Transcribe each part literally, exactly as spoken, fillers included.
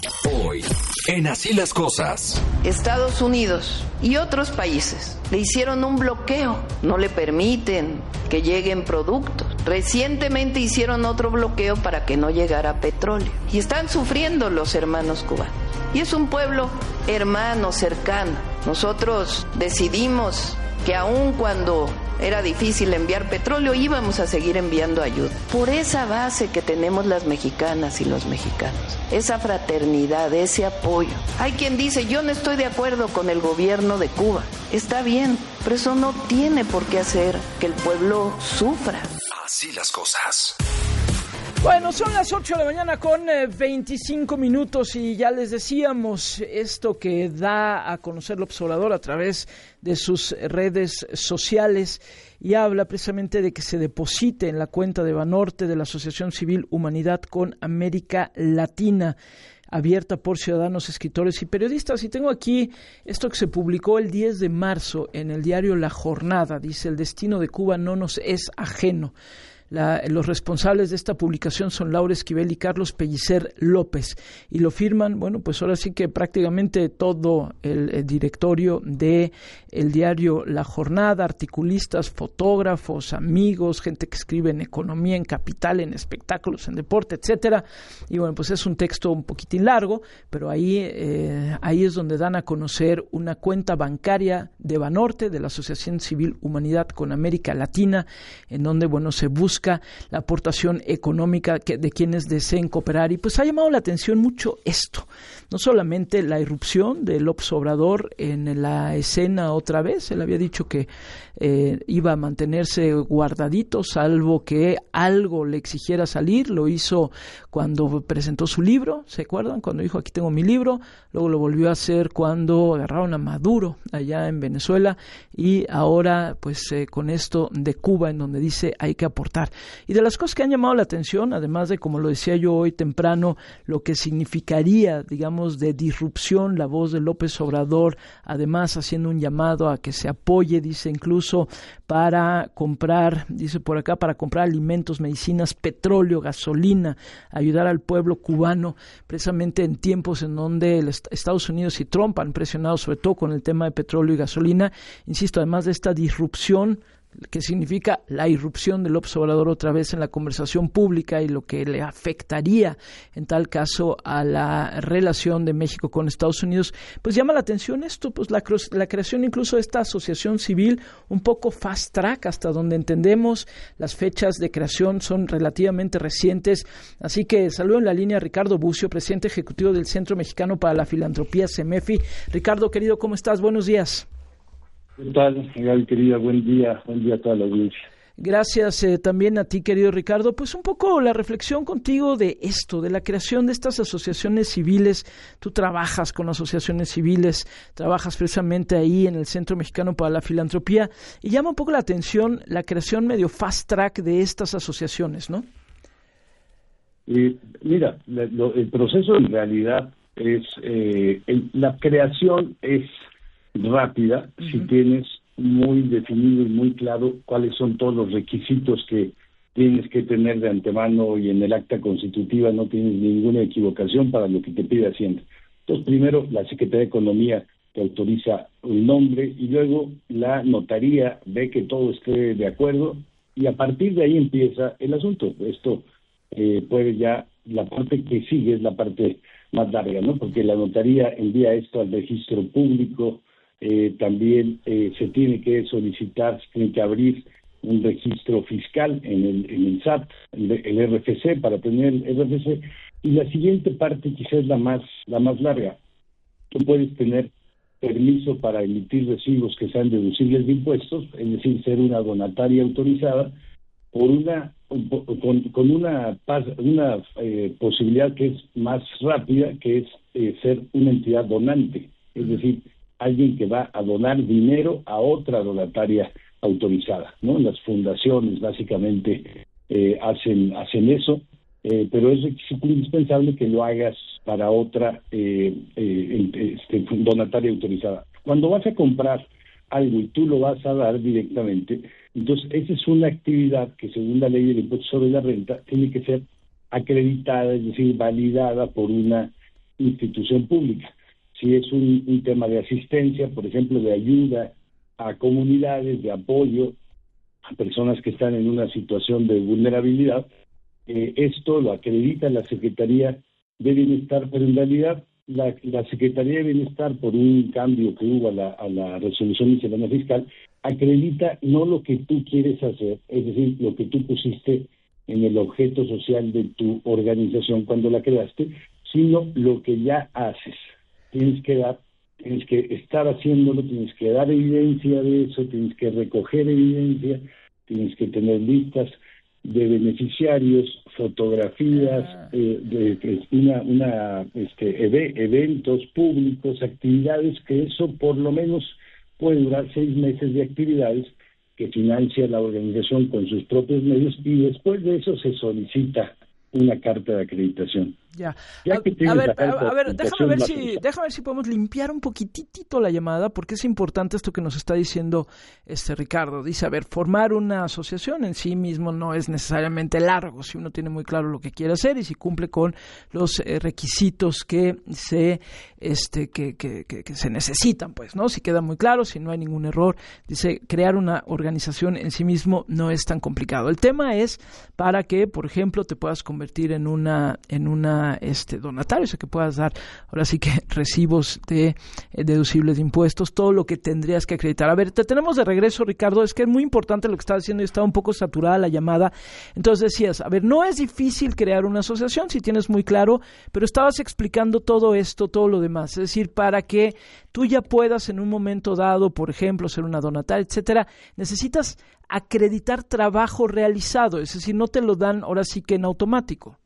Hoy, en Así las Cosas. Estados Unidos y otros países le hicieron un bloqueo, no le permiten que lleguen productos. Recientemente hicieron otro bloqueo para que no llegara petróleo. Y están sufriendo los hermanos cubanos. Y es un pueblo hermano, cercano. Nosotros decidimos que aun cuando era difícil enviar petróleo, íbamos a seguir enviando ayuda. Por esa base que tenemos las mexicanas y los mexicanos, esa fraternidad, ese apoyo. Hay quien dice, yo no estoy de acuerdo con el gobierno de Cuba. Está bien, pero eso no tiene por qué hacer que el pueblo sufra. Así las cosas. Bueno, son las ocho de la mañana con eh, veinticinco minutos y ya les decíamos esto que da a conocer López Obrador a través de sus redes sociales y habla precisamente de que se deposite en la cuenta de Banorte de la Asociación Civil Humanidad con América Latina, abierta por ciudadanos, escritores y periodistas. Y tengo aquí esto que se publicó el diez de marzo en el diario La Jornada. Dice, el destino de Cuba no nos es ajeno. La, los responsables de esta publicación son Laura Esquivel y Carlos Pellicer López y lo firman, bueno, pues ahora sí que prácticamente todo el, el directorio de el diario La Jornada, articulistas, fotógrafos, amigos, gente que escribe en economía, en capital, en espectáculos, en deporte, etcétera. Y bueno, pues es un texto un poquitín largo, pero ahí, eh, ahí es donde dan a conocer una cuenta bancaria de Banorte, de la Asociación Civil Humanidad con América Latina, en donde, bueno, se busca la aportación económica que, de quienes deseen cooperar. Y pues ha llamado la atención mucho esto, no solamente la irrupción de López Obrador en la escena otra vez. Él había dicho que eh, iba a mantenerse guardadito, salvo que algo le exigiera salir. Lo hizo cuando presentó su libro, ¿se acuerdan? Cuando dijo, aquí tengo mi libro. Luego lo volvió a hacer cuando agarraron a Maduro allá en Venezuela, y ahora pues eh, con esto de Cuba, en donde dice hay que aportar. Y de las cosas que han llamado la atención, además de, como lo decía yo hoy temprano, lo que significaría, digamos, de disrupción la voz de López Obrador, además haciendo un llamado a que se apoye, dice, incluso para comprar, dice por acá, para comprar alimentos, medicinas, petróleo, gasolina, ayudar al pueblo cubano, precisamente en tiempos en donde el Estados Unidos y Trump han presionado sobre todo con el tema de petróleo y gasolina. Insisto, además de esta disrupción que significa la irrupción de López Obrador otra vez en la conversación pública y lo que le afectaría en tal caso a la relación de México con Estados Unidos, pues llama la atención esto, pues la, la creación incluso de esta asociación civil un poco fast track, hasta donde entendemos las fechas de creación son relativamente recientes. Así que saludo en la línea a Ricardo Bucio, presidente ejecutivo del Centro Mexicano para la Filantropía, CEMEFI. Ricardo, querido, ¿cómo estás? Buenos días. ¿Qué tal, Gaby, querida? Buen día, buen día a toda la audiencia. Gracias eh, también a ti, querido Ricardo. Pues un poco la reflexión contigo de esto, de la creación de estas asociaciones civiles. Tú trabajas con asociaciones civiles, trabajas precisamente ahí en el Centro Mexicano para la Filantropía, y llama un poco la atención la creación medio fast track de estas asociaciones, ¿no? Eh, mira, la, lo, el proceso en realidad es, eh, el, la creación es rápida, uh-huh, si tienes muy definido y muy claro cuáles son todos los requisitos que tienes que tener de antemano, y en el acta constitutiva no tienes ninguna equivocación para lo que te pide Hacienda. Entonces, primero la Secretaría de Economía te autoriza el nombre, y luego la notaría ve que todo esté de acuerdo, y a partir de ahí empieza el asunto. Esto eh, puede ya, la parte que sigue es la parte más larga, ¿no? Porque la notaría envía esto al registro público. Eh, también eh, se tiene que solicitar, se tiene que abrir un registro fiscal en el, en el S A T, el, el R F C, para tener el R F C. Y la siguiente parte quizás es la más, la más larga. Tú puedes tener permiso para emitir recibos que sean deducibles de impuestos, es decir, ser una donataria autorizada, por una con, con una, una eh, posibilidad que es más rápida, que es eh, ser una entidad donante, es decir, alguien que va a donar dinero a otra donataria autorizada, ¿no? Las fundaciones básicamente eh, hacen hacen eso, eh, pero es requisito indispensable que lo hagas para otra eh, eh, este, donataria autorizada. Cuando vas a comprar algo y tú lo vas a dar directamente, entonces esa es una actividad que, según la ley del impuesto sobre la renta, tiene que ser acreditada, es decir, validada por una institución pública. Si es un, un tema de asistencia, por ejemplo, de ayuda a comunidades, de apoyo a personas que están en una situación de vulnerabilidad, eh, esto lo acredita la Secretaría de Bienestar, pero en realidad la, la Secretaría de Bienestar, por un cambio que hubo a la, a la resolución miscelánea fiscal, acredita no lo que tú quieres hacer, es decir, lo que tú pusiste en el objeto social de tu organización cuando la creaste, sino lo que ya haces. Tienes que dar, tienes que estar haciéndolo, tienes que dar evidencia de eso, tienes que recoger evidencia, tienes que tener listas de beneficiarios, fotografías, eh, de, de una, una este, eve, eventos públicos, actividades, que eso por lo menos puede durar seis meses de actividades que financia la organización con sus propios medios, y después de eso se solicita una carta de acreditación. Ya. ya a, que a ver, la a, a ver déjame ver si cosa. déjame ver si podemos limpiar un poquitito la llamada, porque es importante esto que nos está diciendo este Ricardo. Dice, a ver, formar una asociación en sí mismo no es necesariamente largo, si uno tiene muy claro lo que quiere hacer y si cumple con los eh, requisitos que se este que, que, que, que se necesitan, pues, ¿no? Si queda muy claro, si no hay ningún error. Dice, crear una organización en sí mismo no es tan complicado. El tema es para que, por ejemplo, te puedas convertir en una en una este donatario, o sea, que puedas dar ahora sí que recibos de eh, deducibles de impuestos, todo lo que tendrías que acreditar. A ver, te tenemos de regreso, Ricardo. Es que es muy importante lo que estás diciendo y está un poco saturada la llamada. Entonces decías, a ver, no es difícil crear una asociación si tienes muy claro, pero estabas explicando todo esto, todo lo demás, es decir, para que tú ya puedas en un momento dado, por ejemplo, ser una donataria, etcétera, necesitas acreditar trabajo realizado, es decir, no te lo dan ahora sí que en automático.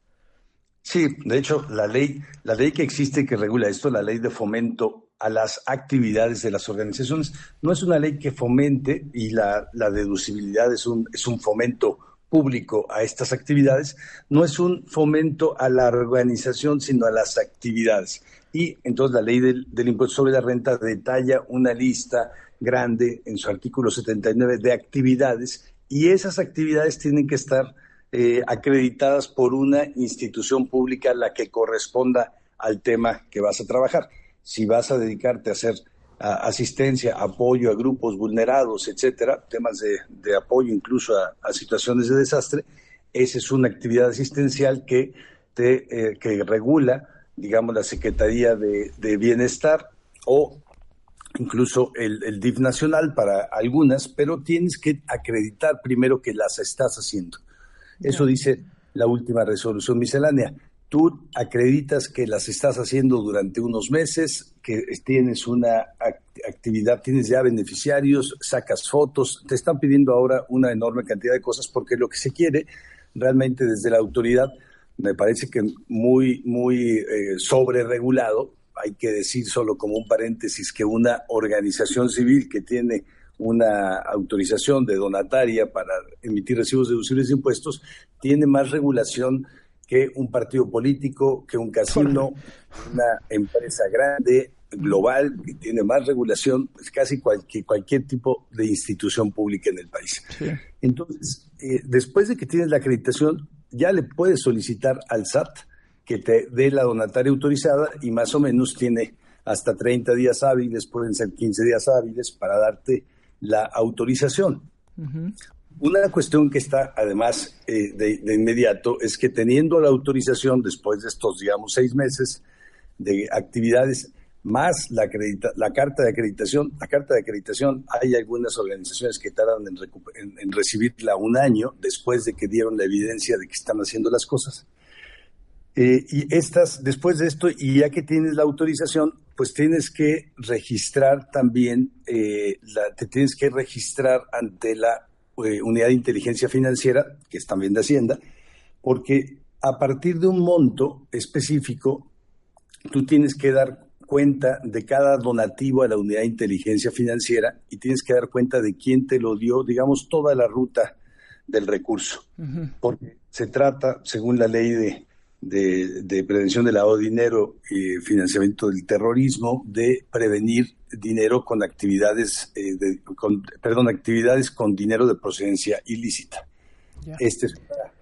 Sí, de hecho, la ley, la ley que existe que regula esto, la ley de fomento a las actividades de las organizaciones, no es una ley que fomente, y la, la deducibilidad es un, es un fomento público a estas actividades, no es un fomento a la organización, sino a las actividades. Y entonces la ley del, del impuesto sobre la renta detalla una lista grande en su artículo setenta y nueve de actividades, y esas actividades tienen que estar Eh, acreditadas por una institución pública, la que corresponda al tema que vas a trabajar. Si vas a dedicarte a hacer a, asistencia, apoyo a grupos vulnerados, etcétera, temas de, de apoyo incluso a, a situaciones de desastre, esa es una actividad asistencial que te eh, que regula, digamos, la Secretaría de, de Bienestar o incluso el, el D I F nacional para algunas, pero tienes que acreditar primero que las estás haciendo. Eso dice la última resolución miscelánea. Tú acreditas que las estás haciendo durante unos meses, que tienes una actividad, tienes ya beneficiarios, sacas fotos, te están pidiendo ahora una enorme cantidad de cosas porque lo que se quiere realmente desde la autoridad, me parece que muy, muy eh, sobreregulado, hay que decir solo como un paréntesis que una organización civil que tiene una autorización de donataria para emitir recibos deducibles de impuestos, tiene más regulación que un partido político, que un casino, una empresa grande, global, que tiene más regulación, pues casi cualquier, cualquier tipo de institución pública en el país. Sí. Entonces, eh, después de que tienes la acreditación, ya le puedes solicitar al S A T que te dé la donataria autorizada, y más o menos tiene hasta treinta días hábiles, pueden ser quince días hábiles, para darte la autorización. Uh-huh. Una cuestión que está además eh, de, de inmediato es que teniendo la autorización después de estos, digamos, seis meses de actividades, más la, acredita, la carta de acreditación, la carta de acreditación, hay algunas organizaciones que tardan en, recu- en, en recibirla un año después de que dieron la evidencia de que están haciendo las cosas. Eh, y estas, después de esto, y ya que tienes la autorización, pues tienes que registrar también, eh, la, te tienes que registrar ante la eh, Unidad de Inteligencia Financiera, que es también de Hacienda, porque a partir de un monto específico, tú tienes que dar cuenta de cada donativo a la Unidad de Inteligencia Financiera y tienes que dar cuenta de quién te lo dio, digamos, toda la ruta del recurso. Uh-huh. Porque se trata, según la ley de De, de prevención del lavado de dinero y financiamiento del terrorismo, de prevenir dinero con actividades, eh, de, con, perdón, actividades con dinero de procedencia ilícita. Yeah. Este es una,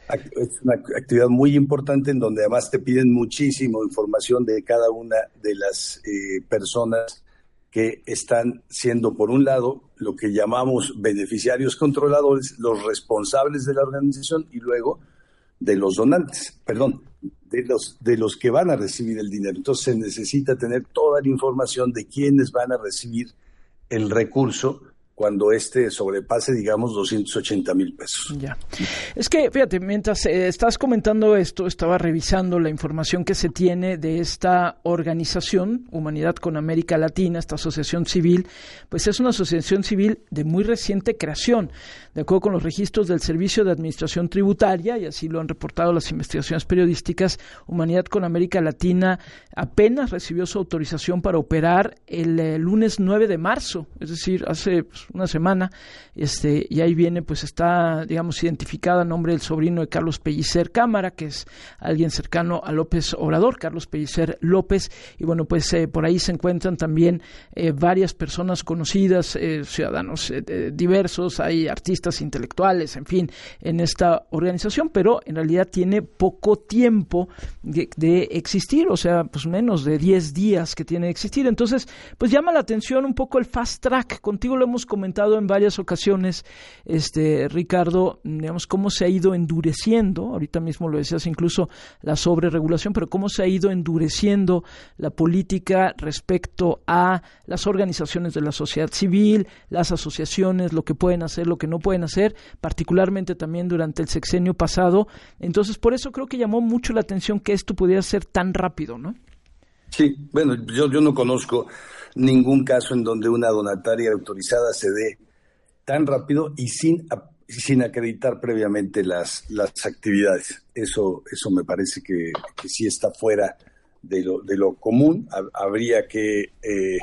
Es una actividad muy importante en donde además te piden muchísimo información de cada una de las eh, personas que están siendo, por un lado, lo que llamamos beneficiarios controladores, los responsables de la organización, y luego de los donantes, perdón, de los, de los que van a recibir el dinero. Entonces se necesita tener toda la información de quiénes van a recibir el recurso cuando este sobrepase, digamos, doscientos ochenta mil pesos. Ya. Es que, fíjate, mientras eh, estás comentando esto, estaba revisando la información que se tiene de esta organización, Humanidad con América Latina, esta asociación civil, pues es una asociación civil de muy reciente creación, de acuerdo con los registros del Servicio de Administración Tributaria, y así lo han reportado las investigaciones periodísticas. Humanidad con América Latina apenas recibió su autorización para operar el eh, lunes nueve de marzo, es decir, hace pues, una semana, este, y ahí viene, pues está, digamos, identificada a nombre del sobrino de Carlos Pellicer Cámara, que es alguien cercano a López Obrador, Carlos Pellicer López, y bueno, pues eh, por ahí se encuentran también eh, varias personas conocidas, eh, ciudadanos eh, diversos, hay artistas intelectuales, en fin, en esta organización, pero en realidad tiene poco tiempo de, de existir, o sea, pues menos de diez días que tiene de existir. Entonces, pues llama la atención un poco el fast track. Contigo lo hemos comentado en varias ocasiones, este Ricardo, digamos, cómo se ha ido endureciendo, ahorita mismo lo decías, incluso la sobreregulación, pero cómo se ha ido endureciendo la política respecto a las organizaciones de la sociedad civil, las asociaciones, lo que pueden hacer, lo que no pueden hacer, particularmente también durante el sexenio pasado. Entonces, por eso creo que llamó mucho la atención que esto pudiera ser tan rápido, ¿no? Sí, bueno, yo, yo no conozco ningún caso en donde una donataria autorizada se dé tan rápido y sin, sin acreditar previamente las, las actividades. Eso, eso me parece que, que sí está fuera de lo, de lo común. Habría que eh,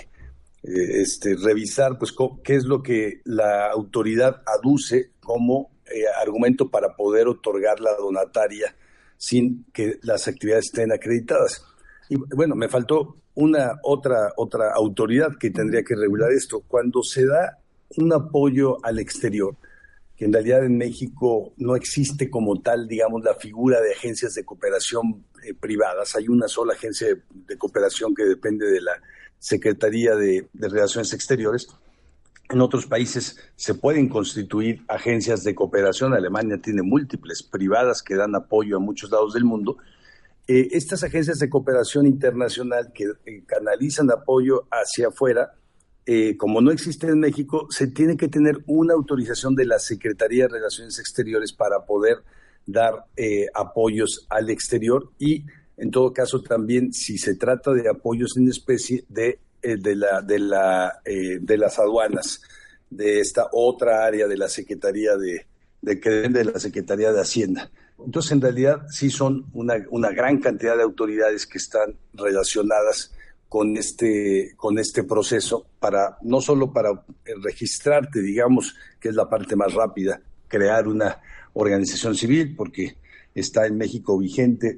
este, revisar pues qué es lo que la autoridad aduce como eh, argumento para poder otorgar la donataria sin que las actividades estén acreditadas. Y bueno, me faltó una otra otra autoridad que tendría que regular esto. Cuando se da un apoyo al exterior, que en realidad en México no existe como tal, digamos, la figura de agencias de cooperación eh, privadas. Hay una sola agencia de, de cooperación que depende de la Secretaría de, de Relaciones Exteriores. En otros países se pueden constituir agencias de cooperación. Alemania tiene múltiples privadas que dan apoyo a muchos lados del mundo. Eh, estas agencias de cooperación internacional que eh, canalizan apoyo hacia afuera, eh, como no existe en México, se tiene que tener una autorización de la Secretaría de Relaciones Exteriores para poder dar eh, apoyos al exterior y, en todo caso, también si se trata de apoyos en especie de, eh, de, la, de, la, eh, de las aduanas, de esta otra área de la Secretaría de, de, de la Secretaría de Hacienda. Entonces, en realidad, sí son una, una gran cantidad de autoridades que están relacionadas con este, con este proceso, para no solo para registrarte, digamos, que es la parte más rápida, crear una organización civil, porque está en México vigente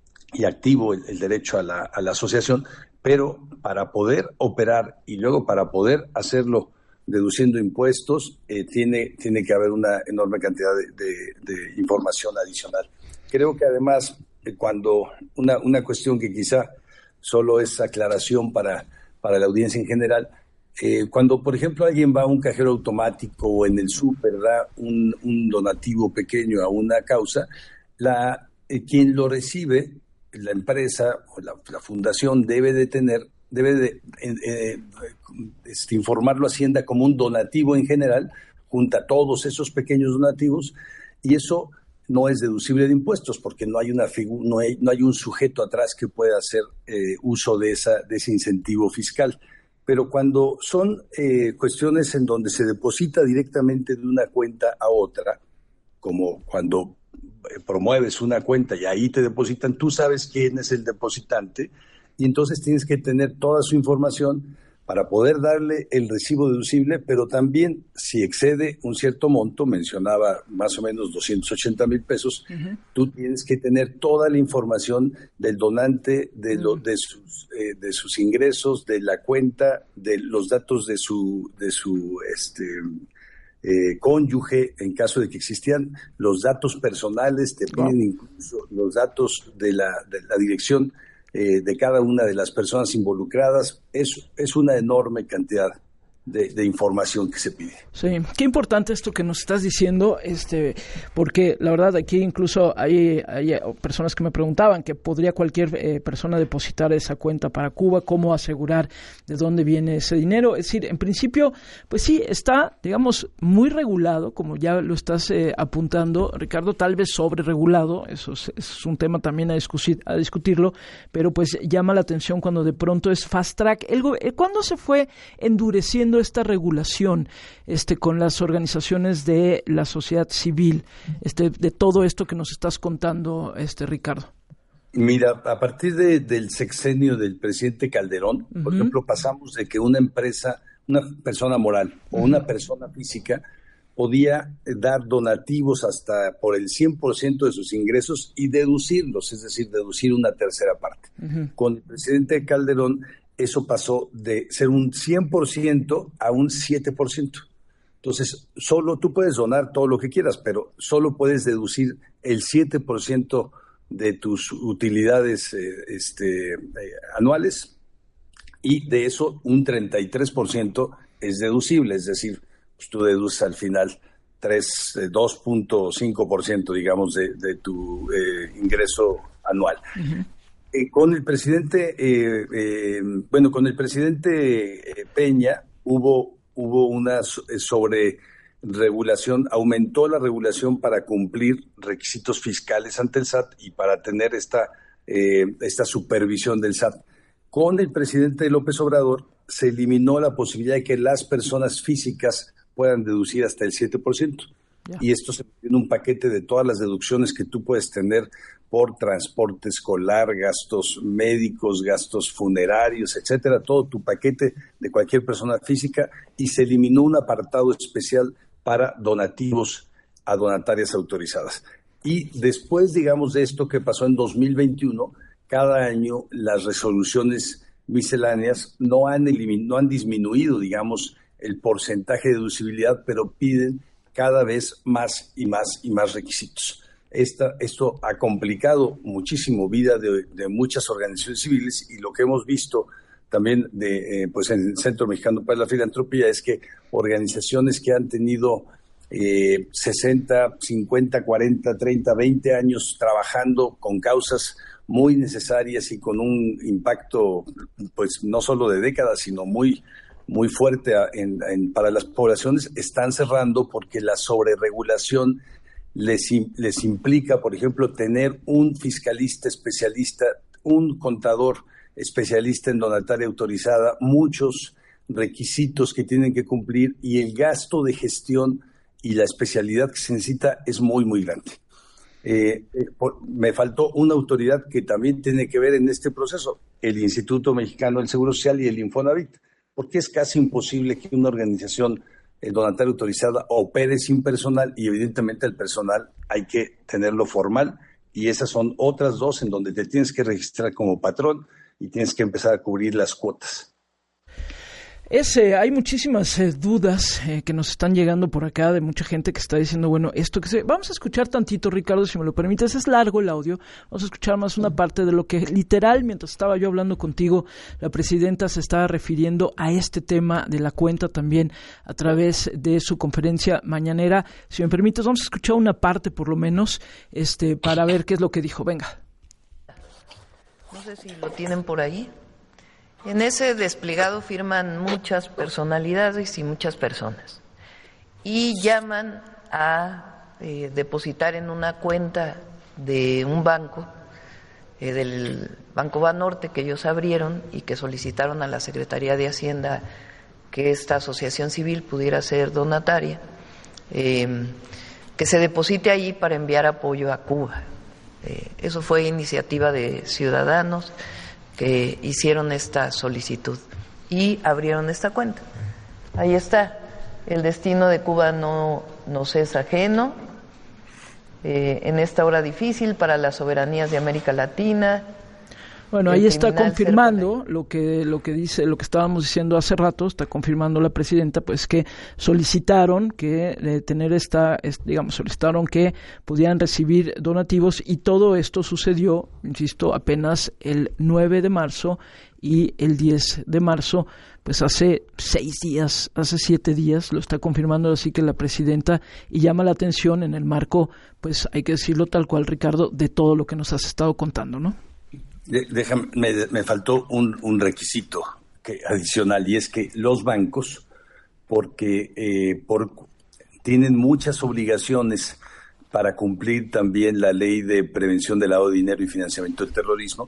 y activo el, el derecho a la, a la asociación, pero para poder operar y luego para poder hacerlo deduciendo impuestos, eh, tiene, tiene que haber una enorme cantidad de, de, de información adicional. Creo que además, eh, cuando una, una cuestión que quizá solo es aclaración para, para la audiencia en general, eh, cuando, por ejemplo, alguien va a un cajero automático o en el súper da un, un donativo pequeño a una causa, la, eh, quien lo recibe, la empresa o la, la fundación debe de tener debe de eh, eh, este, informarlo a Hacienda como un donativo en general, junta todos esos pequeños donativos, y eso no es deducible de impuestos porque no hay una figu- no hay, no hay un sujeto atrás que pueda hacer eh, uso de, esa, de ese incentivo fiscal. Pero cuando son eh, cuestiones en donde se deposita directamente de una cuenta a otra, como cuando eh, promueves una cuenta y ahí te depositan, tú sabes quién es el depositante, y entonces tienes que tener toda su información para poder darle el recibo deducible, pero también si excede un cierto monto, mencionaba más o menos doscientos ochenta mil pesos, uh-huh. Tú tienes que tener toda la información del donante, de, lo, de, sus, eh, de sus ingresos, de la cuenta, de los datos de su, de su este, eh, cónyuge, en caso de que existían los datos personales, te piden wow. incluso los datos de la, de la dirección eh, de cada una de las personas involucradas. Es, es una enorme cantidad De, de información que se pide. Sí, qué importante esto que nos estás diciendo, este, porque la verdad aquí incluso hay, hay personas que me preguntaban que podría cualquier eh, persona depositar esa cuenta para Cuba, cómo asegurar de dónde viene ese dinero. Es decir, en principio, pues sí, está, digamos, muy regulado, como ya lo estás eh, apuntando, Ricardo, tal vez sobre regulado, eso es, es un tema también a discutir, a discutirlo, pero pues llama la atención cuando de pronto es fast track. El, ¿Cuándo se fue endureciendo esta regulación este con las organizaciones de la sociedad civil, este de todo esto que nos estás contando, este Ricardo? Mira, a partir de, del sexenio del presidente Calderón, uh-huh. por ejemplo, pasamos de que una empresa, una persona moral o uh-huh. una persona física podía dar donativos hasta por el cien por ciento de sus ingresos y deducirlos, es decir, deducir una tercera parte. Uh-huh. Con el presidente Calderón eso pasó de ser un cien por ciento a un siete por ciento. Entonces, solo tú puedes donar todo lo que quieras, pero solo puedes deducir el siete por ciento de tus utilidades eh, este, eh, anuales, y de eso un treinta y tres por ciento es deducible, es decir, pues tú deduces al final dos punto cinco por ciento, digamos, de, de tu eh, ingreso anual. Uh-huh. Eh, con el presidente, eh, eh, bueno, con el presidente eh, Peña hubo, hubo una sobre regulación, aumentó la regulación para cumplir requisitos fiscales ante el S A T y para tener esta, eh, esta supervisión del S A T. Con el presidente López Obrador se eliminó la posibilidad de que las personas físicas puedan deducir hasta el siete por ciento. Yeah. Y esto se tiene un paquete de todas las deducciones que tú puedes tener por transporte escolar, gastos médicos, gastos funerarios, etcétera, todo tu paquete de cualquier persona física, y se eliminó un apartado especial para donativos a donatarias autorizadas. Y después, digamos, de esto que pasó en dos mil veintiuno, cada año las resoluciones misceláneas no han, elimin- no han disminuido, digamos, el porcentaje de deducibilidad, pero piden cada vez más y más y más requisitos. Esta, esto ha complicado muchísimo vida de, de muchas organizaciones civiles, y lo que hemos visto también de, eh, pues en el Centro Mexicano para la Filantropía es que organizaciones que han tenido eh, sesenta, cincuenta, cuarenta, treinta, veinte años trabajando con causas muy necesarias y con un impacto, pues no solo de décadas, sino muy muy fuerte en, en, para las poblaciones, están cerrando porque la sobreregulación les, les implica, por ejemplo, tener un fiscalista especialista, un contador especialista en donataria autorizada, muchos requisitos que tienen que cumplir, y el gasto de gestión y la especialidad que se necesita es muy, muy grande. Eh, eh, por, me faltó una autoridad que también tiene que ver en este proceso, el Instituto Mexicano del Seguro Social y el Infonavit, porque es casi imposible que una organización eh, donataria autorizada opere sin personal, y evidentemente el personal hay que tenerlo formal, y esas son otras dos en donde te tienes que registrar como patrón y tienes que empezar a cubrir las cuotas. Es, eh, hay muchísimas eh, dudas eh, que nos están llegando por acá de mucha gente que está diciendo, bueno, esto que se... Vamos a escuchar tantito, Ricardo, si me lo permites. Es largo el audio. Vamos a escuchar más una parte de lo que literal, mientras estaba yo hablando contigo, la presidenta se estaba refiriendo a este tema de la cuenta también a través de su conferencia mañanera. Si me permites, vamos a escuchar una parte por lo menos este, para ver qué es lo que dijo. Venga. No sé si lo tienen por ahí. En ese desplegado firman muchas personalidades y muchas personas, y llaman a eh, depositar en una cuenta de un banco, eh, del Banco Banorte, que ellos abrieron y que solicitaron a la Secretaría de Hacienda que esta asociación civil pudiera ser donataria, eh, que se deposite ahí para enviar apoyo a Cuba. Eh, eso fue iniciativa de ciudadanos que hicieron esta solicitud y abrieron esta cuenta. Ahí está, el destino de Cuba no nos es ajeno, eh, en esta hora difícil para las soberanías de América Latina. Bueno, ahí está confirmando lo que lo que dice, lo que estábamos diciendo hace rato, está confirmando la presidenta, pues que solicitaron que eh, tener esta, es, digamos, solicitaron que pudieran recibir donativos y todo esto sucedió, insisto, apenas el nueve de marzo y el diez de marzo, pues hace seis días, hace siete días, lo está confirmando así que la presidenta, y llama la atención en el marco, pues hay que decirlo tal cual, Ricardo, de todo lo que nos has estado contando, ¿no? Déjame, me, me faltó un, un requisito que, adicional, y es que los bancos, porque eh, por, tienen muchas obligaciones para cumplir también la ley de prevención del lavado de dinero y financiamiento del terrorismo,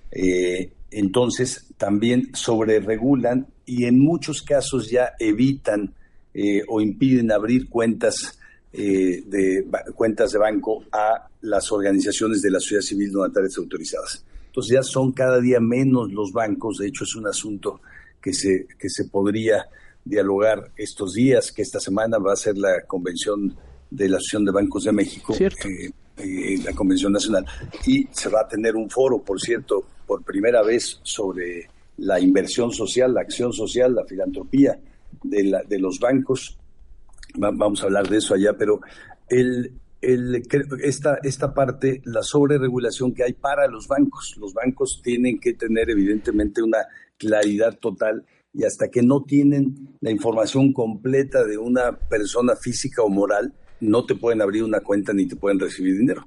eh, entonces también sobreregulan y en muchos casos ya evitan eh, o impiden abrir cuentas eh, de cuentas de banco a las organizaciones de la sociedad civil donatarias autorizadas. Entonces ya son cada día menos los bancos. De hecho es un asunto que se que se podría dialogar estos días, que esta semana va a ser la convención de la Asociación de Bancos de México, eh, eh, la convención nacional, y se va a tener un foro, por cierto, por primera vez sobre la inversión social, la acción social, la filantropía de, la, de los bancos. Va, vamos a hablar de eso allá, pero el, el, esta, esta parte, la sobreregulación que hay para los bancos. Los bancos tienen que tener evidentemente una claridad total, y hasta que no tienen la información completa de una persona física o moral, no te pueden abrir una cuenta ni te pueden recibir dinero.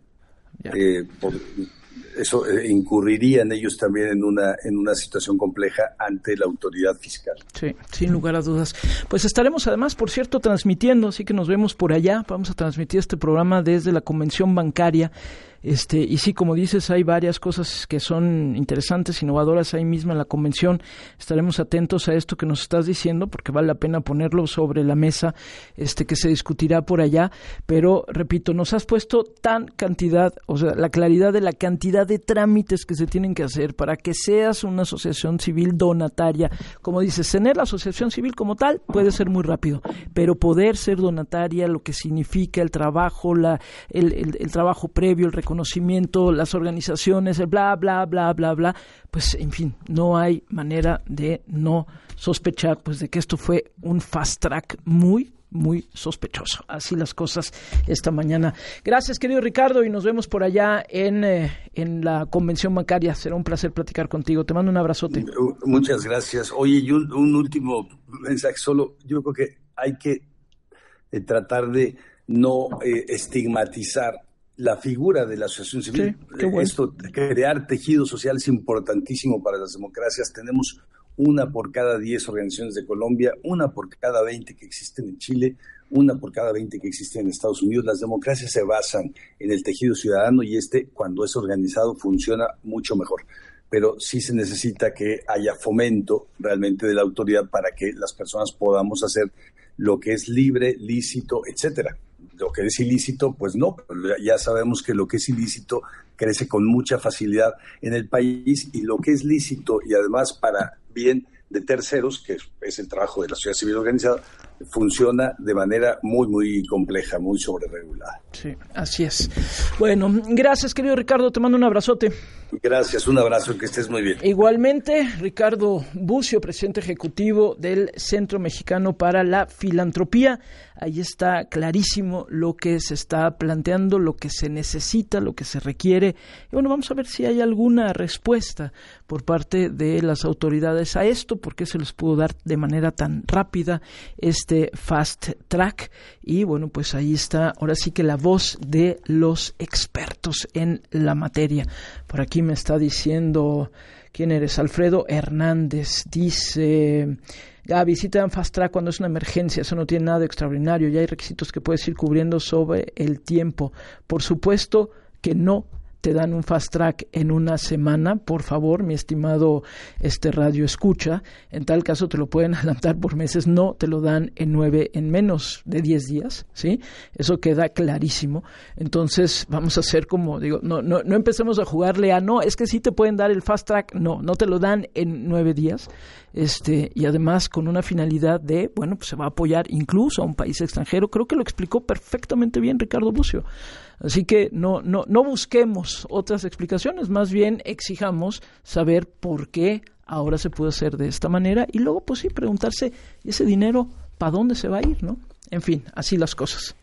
Eh, por, eso eh, incurrirían ellos también en una en una situación compleja ante la autoridad fiscal. Sí, sin lugar a dudas. Pues estaremos además, por cierto, transmitiendo, así que nos vemos por allá. Vamos a transmitir este programa desde la Convención Bancaria. Este, y sí, como dices, hay varias cosas que son interesantes, innovadoras ahí mismo en la convención. Estaremos atentos a esto que nos estás diciendo, porque vale la pena ponerlo sobre la mesa, este, que se discutirá por allá. Pero, repito, nos has puesto tan cantidad, o sea, la claridad de la cantidad de trámites que se tienen que hacer para que seas una asociación civil donataria. Como dices, tener la asociación civil como tal puede ser muy rápido, pero poder ser donataria, lo que significa el trabajo, la, el, el, el trabajo previo, el reconocimiento, conocimiento, las organizaciones, el bla, bla, bla, bla, bla, pues en fin, no hay manera de no sospechar pues de que esto fue un fast track muy, muy sospechoso. Así las cosas esta mañana. Gracias, querido Ricardo, y nos vemos por allá en, eh, en la Convención Bancaria. Será un placer platicar contigo. Te mando un abrazote. Muchas gracias. Oye, y un, un último mensaje solo. Yo creo que hay que eh, tratar de no eh, estigmatizar la figura de la asociación civil. Sí, qué bueno. Esto, crear tejido social es importantísimo para las democracias. Tenemos una por cada diez organizaciones de Colombia, una por cada veinte que existen en Chile, una por cada veinte que existen en Estados Unidos. Las democracias se basan en el tejido ciudadano y este, cuando es organizado, funciona mucho mejor. Pero sí se necesita que haya fomento realmente de la autoridad para que las personas podamos hacer lo que es libre, lícito, etcétera. Lo que es ilícito, pues no, ya sabemos que lo que es ilícito crece con mucha facilidad en el país, y lo que es lícito y además para bien de terceros, que es el trabajo de la sociedad civil organizada, funciona de manera muy, muy compleja, muy sobreregulada. Sí, así es. Bueno, gracias, querido Ricardo, te mando un abrazote. Gracias, un abrazo, que estés muy bien. Igualmente, Ricardo Bucio, presidente ejecutivo del Centro Mexicano para la Filantropía. Ahí está clarísimo lo que se está planteando, lo que se necesita, lo que se requiere. Y bueno, vamos a ver si hay alguna respuesta por parte de las autoridades a esto, porque se les pudo dar de manera tan rápida este fast track. Y bueno, pues ahí está, ahora sí que la voz de los expertos en la materia. Por aquí me está diciendo, ¿quién eres? Alfredo Hernández, dice: Gaby, si te dan fast track cuando es una emergencia, eso no tiene nada de extraordinario, ya hay requisitos que puedes ir cubriendo sobre el tiempo. Por supuesto que no te dan un fast track en una semana, por favor, mi estimado este radio escucha. En tal caso te lo pueden adelantar por meses, no te lo dan en nueve, en menos de diez días, ¿sí? Eso queda clarísimo. Entonces vamos a hacer como, digo, no, no, no empecemos a jugarle a, no, es que sí te pueden dar el fast track, no, no te lo dan en nueve días, este, y además con una finalidad de, bueno, pues se va a apoyar incluso a un país extranjero. Creo que lo explicó perfectamente bien Ricardo Bucio. Así que no, no, no busquemos otras explicaciones, más bien exijamos saber por qué ahora se puede hacer de esta manera y luego, pues sí, preguntarse, ¿ese dinero para dónde se va a ir, no? En fin, así las cosas.